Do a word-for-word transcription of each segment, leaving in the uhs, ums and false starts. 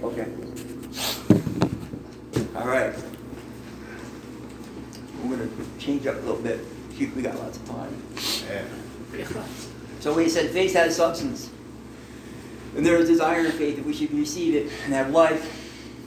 Okay. All right. We're going to change up a little bit. We got lots of time. Yeah. So he said faith has substance. And there is desire in faith that we should receive it and have life.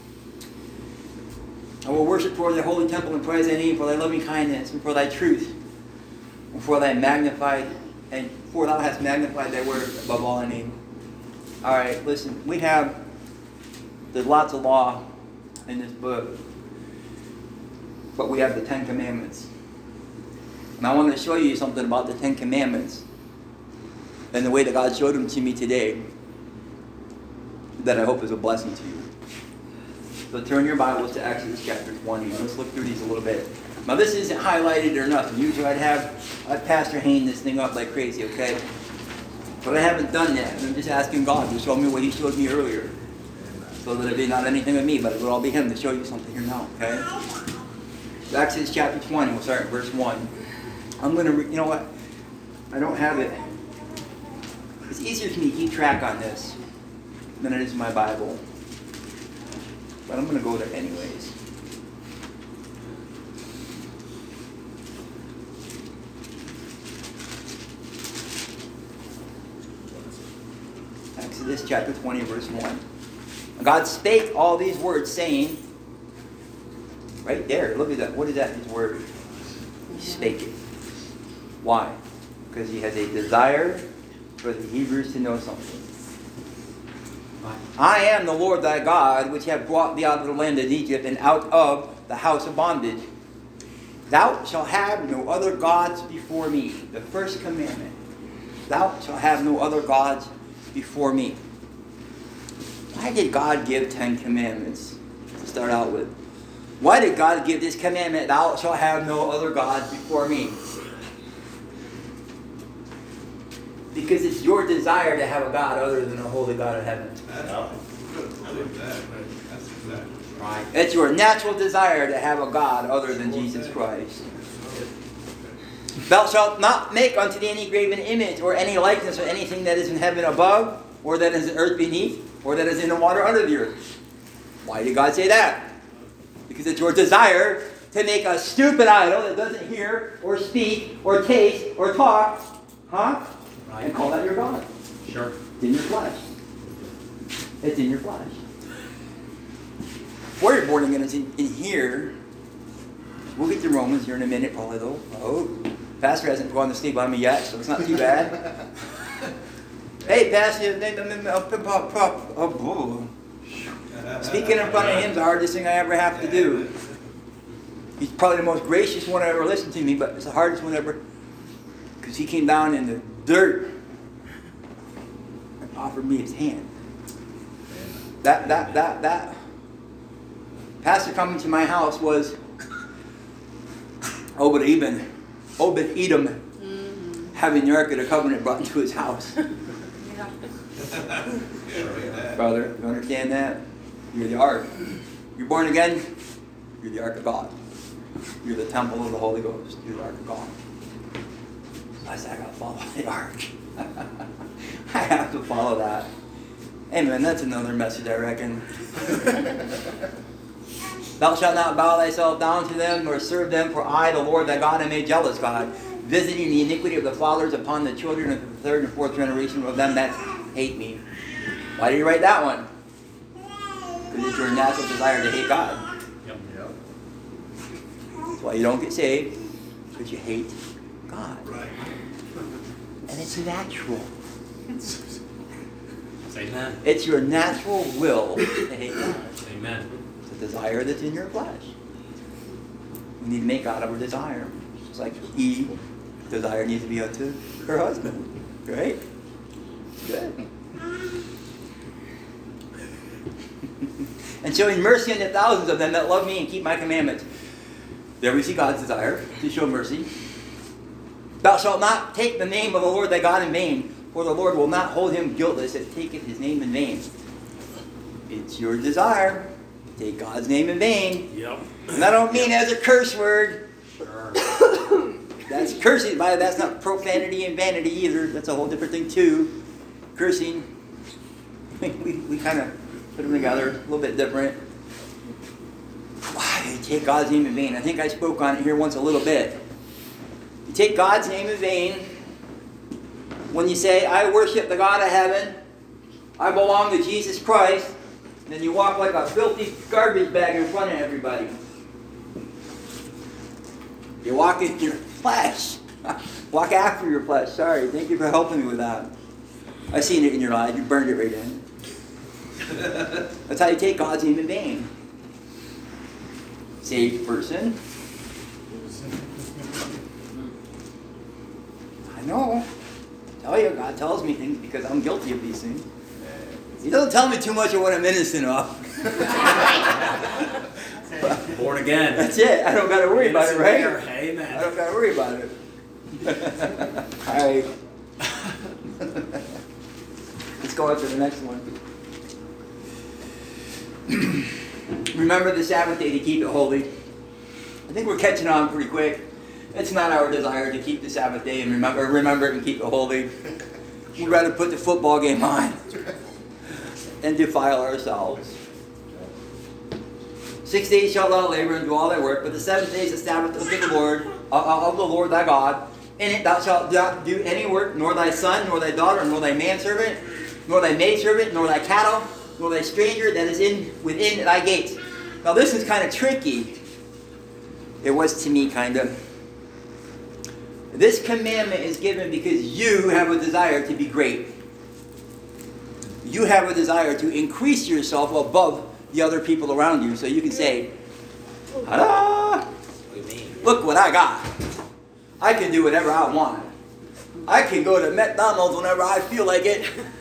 I will worship for thy holy temple and praise thy name for thy loving kindness and for thy truth. And for thy magnified, and for thou hast magnified thy word above all thy name. Alright, listen, we have, there's lots of law in this book. But we have the Ten Commandments. And I want to show you something about the Ten Commandments. And the way that God showed them to me today, that I hope is a blessing to you. So turn your Bibles to Exodus chapter twenty. Let's look through these a little bit. Now this isn't highlighted or nothing. Usually I'd have I'd Pastor Hayne this thing up like crazy, okay? But I haven't done that. I'm just asking God to show me what he showed me earlier. So that it'd be not anything of me, but it would all be him to show you something here now, okay? Exodus chapter twenty, we'll start at verse one. I'm going to, re- you know what? I don't have it. It's easier for me to keep track on this than it is in my Bible. But I'm going to go there anyways. Exodus chapter twenty, verse one. God spake all these words, saying, right there, look at that. What is that, his word? He spake it. Why? Because he has a desire for the Hebrews to know something. I am the Lord thy God, which have brought thee out of the land of Egypt, and out of the house of bondage. Thou shalt have no other gods before me. The first commandment. Thou shalt have no other gods before me. Why did God give Ten Commandments to start out with? Why did God give this commandment, thou shalt have no other gods before me? Because it's your desire to have a God other than the holy God of heaven. Right. It's your natural desire to have a God other than Jesus Christ. Thou shalt not make unto thee any graven image or any likeness or anything that is in heaven above, or that is in earth beneath, or that is in the water under the earth. Why did God say that? Because it's your desire to make a stupid idol that doesn't hear or speak or taste or talk, huh? Right. And call that your God. Sure. It's in your flesh. It's in your flesh. Before you're born again, it's in, in here. We'll get to Romans here in a minute, probably though. Oh, Pastor hasn't gone to sleep on me yet, so it's not too bad. Hey, Pastor, speaking in front of him is the hardest thing I ever have to do. He's probably the most gracious one I ever listened to me, but it's the hardest one ever. Because he came down in the dirt and offered me his hand. That, that, that, that. Pastor coming to my house was Obed Edom, Obed Edom, mm-hmm. having the Ark of the Covenant brought into his house. Brother, you understand that? You're the Ark. You're born again, you're the Ark of God. You're the temple of the Holy Ghost. You're the Ark of God. I said, I got to follow the Ark. I have to follow that. Amen. That's another message, I reckon. Thou shalt not bow thyself down to them, nor serve them, for I, the Lord thy God, am a jealous God, visiting the iniquity of the fathers upon the children of the third and fourth generation of them that hate me. Why did he write that one? Because it's your natural desire to hate God. Yep. Yep. That's why you don't get saved, because you hate God. Right. And it's natural. Amen. It's your natural will to hate God. Amen. It's a desire that's in your flesh. We need to make God our desire. It's like Eve, desire needs to be unto her husband. Right? Good. And showing mercy unto thousands of them that love me and keep my commandments. There we see God's desire to show mercy. Thou shalt not take the name of the Lord thy God in vain, for the Lord will not hold him guiltless that taketh his name in vain. It's your desire to take God's name in vain. Yep. And I don't mean as a curse word. Sure. That's cursing. That's not profanity and vanity either. That's a whole different thing too. Cursing. We, we, we kind of put them together, a little bit different. Why you take God's name in vain? I think I spoke on it here once a little bit. You take God's name in vain when you say, I worship the God of heaven, I belong to Jesus Christ, and then you walk like a filthy garbage bag in front of everybody. You walk in your flesh. Walk after your flesh. Sorry, thank you for helping me with that. I seen it in your eyes. You burned it right in. That's how you take God's name in vain. Saved person. I know. I tell you, God tells me things because I'm guilty of these things. He doesn't tell me too much of what I'm innocent of. Born again. That's it. I don't got to worry about it, right? Amen. I don't got to worry about it. All right. Let's go on to the next one. Remember the Sabbath day to keep it holy. I think we're catching on pretty quick. It's not our desire to keep the Sabbath day and remember, remember it and keep it holy. We'd rather put the football game on and defile ourselves. Six days shalt thou labor and do all thy work, but the seventh day is the Sabbath of the Lord, of the Lord thy God. In it thou shalt not do any work, nor thy son, nor thy daughter, nor thy manservant, nor thy maidservant, nor thy cattle, nor thy stranger that is in within thy gates. Now this is kind of tricky. It was to me, kind of. This commandment is given because you have a desire to be great. You have a desire to increase yourself above the other people around you, so you can say, "Ta-da! Look what I got. I can do whatever I want. I can go to McDonald's whenever I feel like it.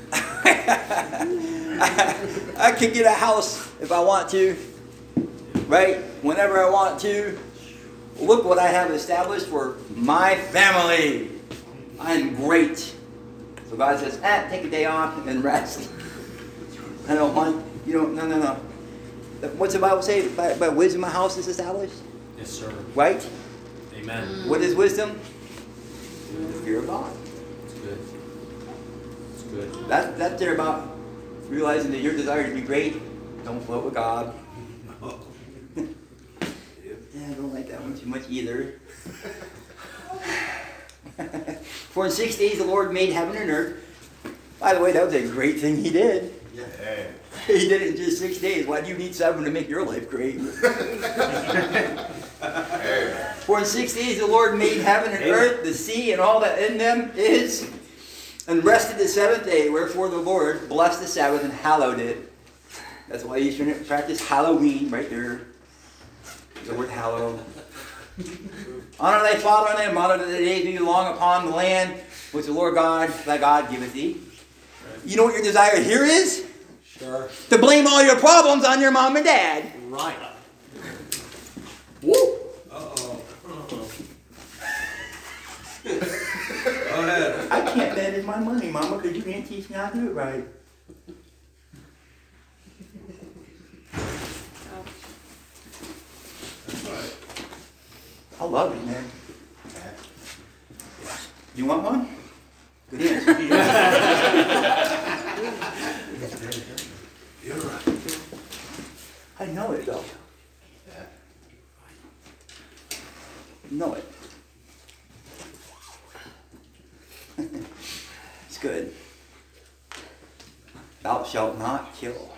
I can get a house if I want to, right? Whenever I want to. Look what I have established for my family. I'm great." So God says, eh, take a day off and rest. I don't want, you don't, no, no, no. What's the Bible say? By, by wisdom a house is established? Yes, sir. Right? Amen. What is wisdom? The fear of God. It's good. It's good. That, that's there about realizing that your desire to be great, don't float with God. Yeah, I don't like that one too much either. For in six days the Lord made heaven and earth. By the way, that was a great thing he did. Yeah. He did it in just six days. Why do you need seven to make your life great? For in six days the Lord made heaven and earth, the sea, and all that in them is, and rested the seventh day. Wherefore the Lord blessed the Sabbath and hallowed it. That's why you should practice Halloween right there. The word hallow. Honor thy father and thy mother, that the days may be long upon the land which the Lord God, thy God, giveth thee. You know what your desire here is? Sure. To blame all your problems on your mom and dad. Right. Woo! Uh-oh. Go ahead. I can't manage my money, Mama, because you can't teach me how to do it right. That's right. I love it, man. You want one? Good answer. You're right. I know it, though. Know it. It's good. Thou shalt not kill.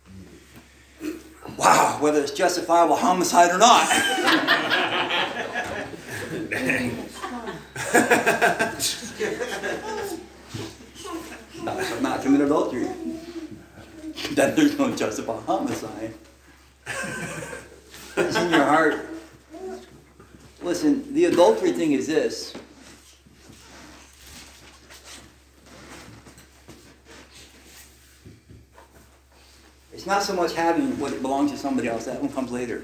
Wow, whether it's justifiable homicide or not. Thou shalt not commit adultery. Then there's no justifiable homicide. It's in your heart. Listen, the adultery thing is this. It's not so much having what belongs to somebody else. That one comes later.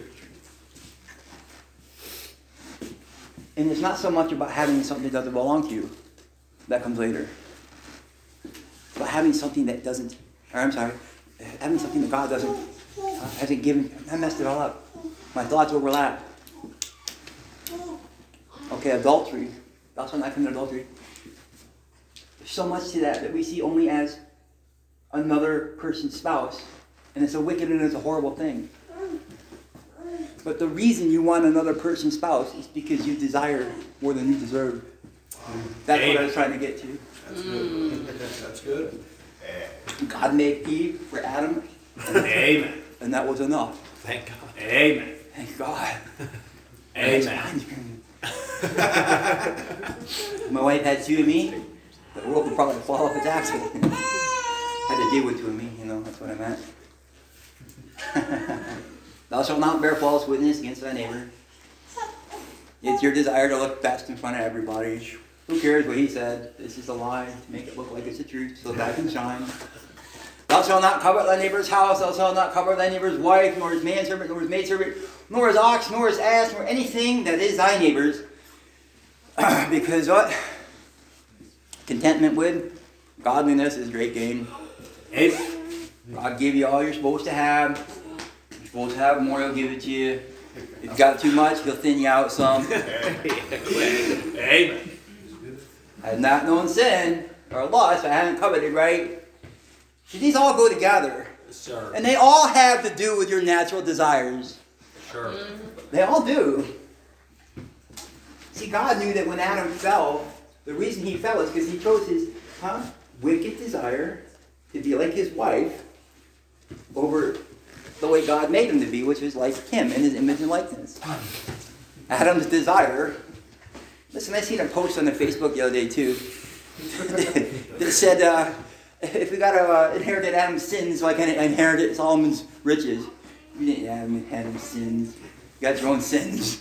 And it's not so much about having something that doesn't belong to you. That comes later. It's about having something that doesn't, or I'm sorry, having something that God doesn't, uh, hasn't given. I messed it all up. My thoughts overlap. Okay, adultery. That's when I commit adultery. There's so much to that that we see only as another person's spouse. And it's a wicked and it's a horrible thing. But the reason you want another person's spouse is because you desire more than you deserve. That's what I was trying to get to. That's good. That's good. God made Eve for Adam, Amen. and that was enough. Thank God. Amen. Thank God. Amen. My wife had two of me, the world would probably fall off its axle. Had to deal with two of me, you know, that's what I meant. Thou shalt not bear false witness against thy neighbor. It's your desire to look best in front of everybody. Who cares what he said? This is a lie to make it look like it's the truth so that I can shine. Thou shalt not covet thy neighbor's house, thou shalt not covet thy neighbor's wife, nor his manservant, nor his maidservant, nor his ox, nor his ass, nor anything that is thy neighbor's. Because what? Contentment with godliness is great gain. Amen. God give you all you're supposed to have. You're supposed to have more, he'll give it to you. If you've got too much, he'll thin you out some. Amen. I have not known sin or lust, I haven't coveted, right? So these all go together. Yes, sir. And they all have to do with your natural desires. Sure. They all do. See, God knew that when Adam fell, the reason he fell is because he chose his huh, wicked desire to be like his wife over the way God made him to be, which was like him in his image and likeness. Adam's desire. Listen, I seen a post on the Facebook the other day too that said, uh, if we got to uh, inherit Adam's sins, so I can inherit Solomon's riches. You didn't have Adam's sins. You got your own sins.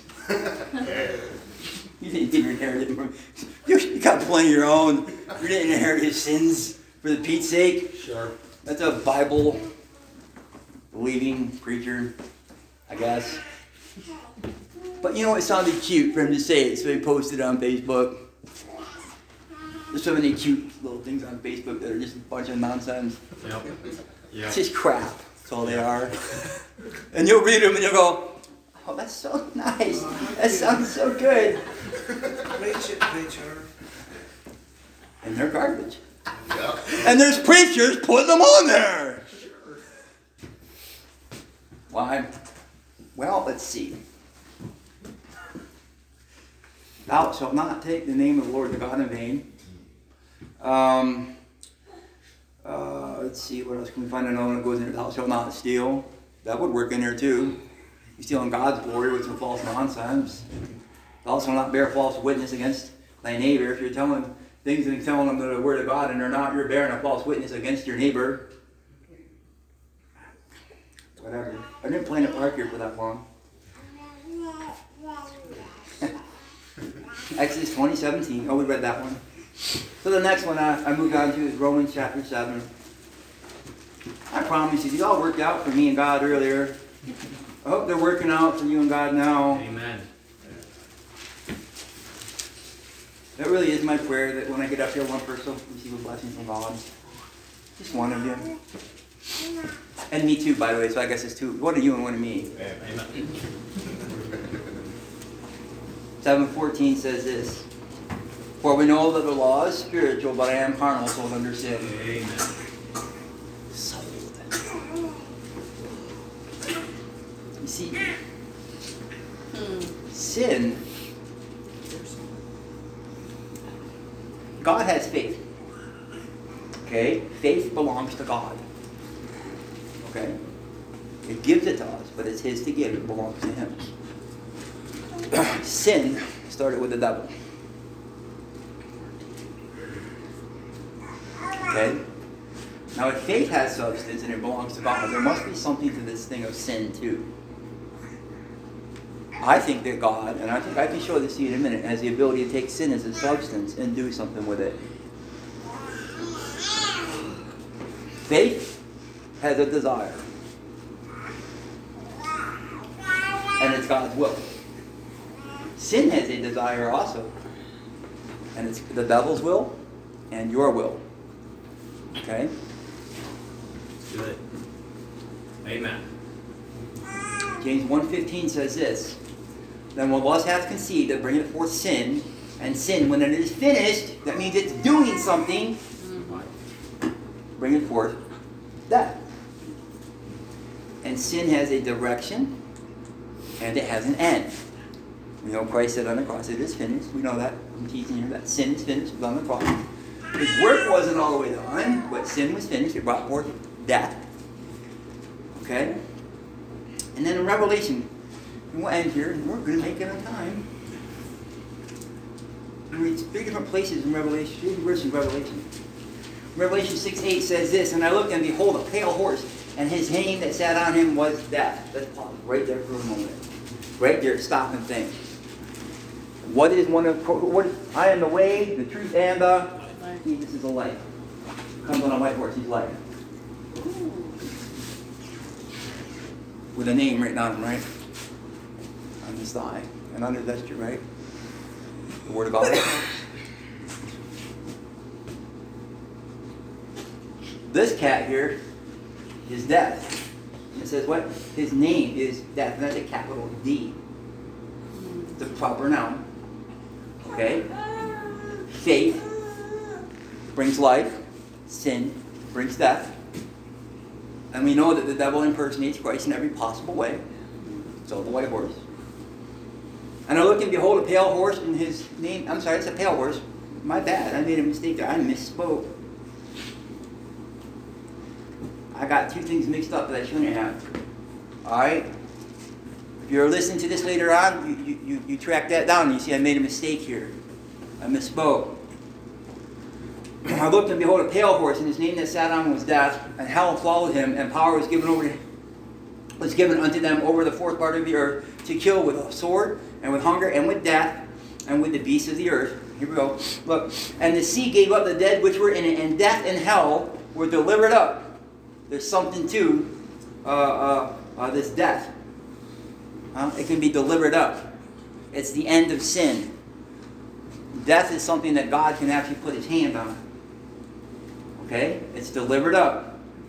You didn't inherit it from. You got plenty of your own. You didn't inherit his sins for the Pete's sake. Sure. That's a Bible believing preacher, I guess. But you know, it sounded cute for him to say it, so he posted it on Facebook. There's so many cute little things on Facebook that are just a bunch of nonsense. Yep. Yep. It's just crap. That's all they are. And you'll read them and you'll go, oh, that's so nice. That sounds so good. Preach it, preacher. And they're garbage. Yeah. And there's preachers putting them on there. Why? Well, let's see. Thou shalt not take the name of the Lord your God in vain. Um, uh, let's see, what else can we find? Another one that goes in there. Thou shalt not steal. That would work in there too. You're stealing God's glory with some false nonsense. Thou shalt not bear false witness against thy neighbor. If you're telling things and telling them the word of God and they're not, you're bearing a false witness against your neighbor. Whatever. I've been playing at park here for that long. Exodus twenty seventeen. Oh, we read that one. So the next one I, I moved on to is Romans chapter seven. I promise you, these all worked out for me and God earlier. I hope they're working out for you and God now. Amen. That really is my prayer, that when I get up here, one person will receive a blessing from God. Just one of you. And me too, by the way, so I guess it's two. One of you and one of me. Amen. seven fourteen says this. For we know that the law is spiritual, but I am carnal, sold under sin. Amen. Sold. You see, sin, God has faith. Okay? Faith belongs to God. Okay? It gives it to us, but it's His to give. It belongs to Him. Sin started with the devil. Okay? Now, if faith has substance and it belongs to God, there must be something to this thing of sin, too. I think that God, and I think I can show this to you in a minute, has the ability to take sin as a substance and do something with it. Faith has a desire. And it's God's will. Sin has a desire also. And it's the devil's will and your will. Okay? Good. Amen. James one fifteen says this. Then when lust hath conceived, it bringeth forth sin. And sin, when it is finished, that means it's doing something, bringeth forth death. and sin has a direction, and it has an end. We know Christ said on the cross, it is finished. We know that. I'm teaching here that sin is finished. It was on the cross. His work wasn't all the way done, but sin was finished. It brought forth death. Okay? And then in Revelation, and we'll end here, and we're going to make it on time. We read three different places in Revelation, three verses in Revelation. Revelation six eight says this, and I looked, and behold, a pale horse, and his name that sat on him was Death. Let's pause right there for a moment. Right there, stop and think. What is one of, what is, I am the way, the truth, and the, Jesus is the light. Comes on a white horse, he's light. With a name written on him, right? On his thigh. And under that's true, right? The Word of God. This cat here is Death. It says what? His name is Death. And that's a capital D. The proper noun. Okay? Faith brings life. Sin brings death. And we know that the devil impersonates Christ in every possible way. So the white horse. And I looked, and behold, a pale horse, and his name, I'm sorry, it's a pale horse. My bad, I made a mistake there. I misspoke. I got two things mixed up that I shouldn't have. Alright? If you're listening to this later on, you, you, you, you track that down, and you see I made a mistake here. I misspoke. I looked, and behold, a pale horse, and his name that sat on was Death, and hell followed him, and power was given over was given unto them over the fourth part of the earth, to kill with a sword, and with hunger, and with death, and with the beasts of the earth. Here we go. Look. And the sea gave up the dead which were in it, and death and hell were delivered up. There's something to uh, uh, uh, this death. Uh, it can be delivered up. It's the end of sin. Death is something that God can actually put his hand on. Okay? It's delivered up.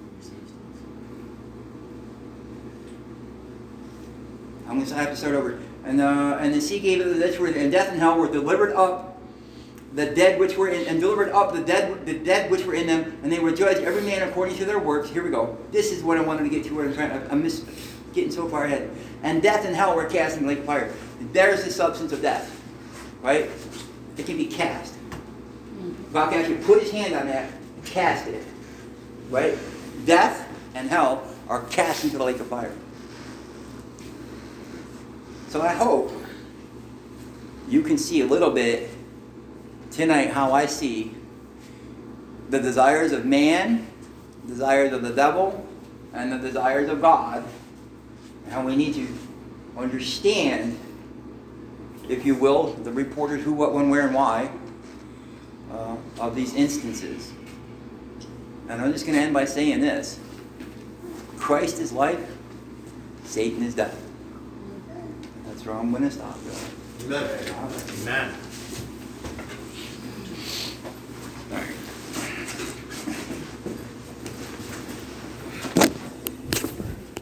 I'm going to have to start over. And uh, and the sea gave it, that's where, and death and hell were delivered up, the dead which were in, and delivered up the dead, the dead which were in them, and they were judged every man according to their works. Here we go. This is what I wanted to get to. Where I'm trying. I'm mis- getting so far ahead. And death and hell were cast in the lake of fire. There's the substance of death, right? It can be cast. God can actually put his hand on that, cast it, right? Death and hell are cast into the lake of fire. So I hope you can see a little bit tonight how I see the desires of man, desires of the devil, and the desires of God, and how we need to understand, if you will, the reporters who, what, when, where, and why uh, of these instances. And I'm just going to end by saying this. Christ is life, Satan is death. That's where I'm going to stop. Amen. Amen.